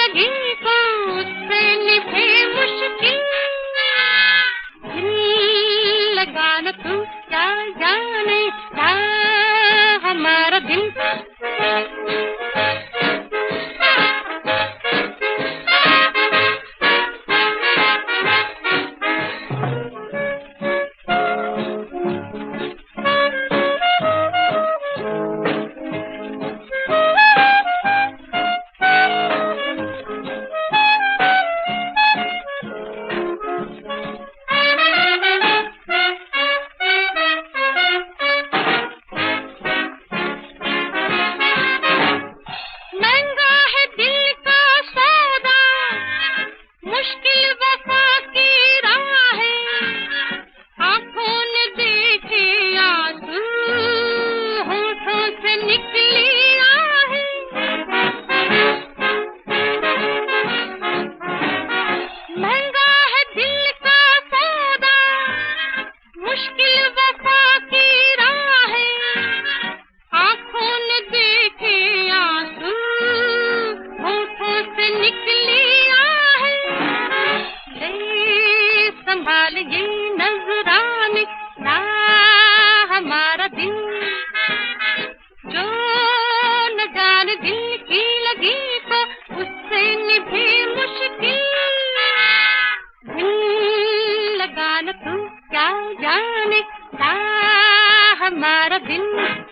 लगी तो उससे निभे मुश्किल। दिल लगा न तू क्या जाने क्या हमारा दिल। ये नजराने ना हमारा दिल, जो न जाने दिल की लगी तो उससे निभे मुश्किल। दिल लगा न तू क्या जाने ना हमारा दिल।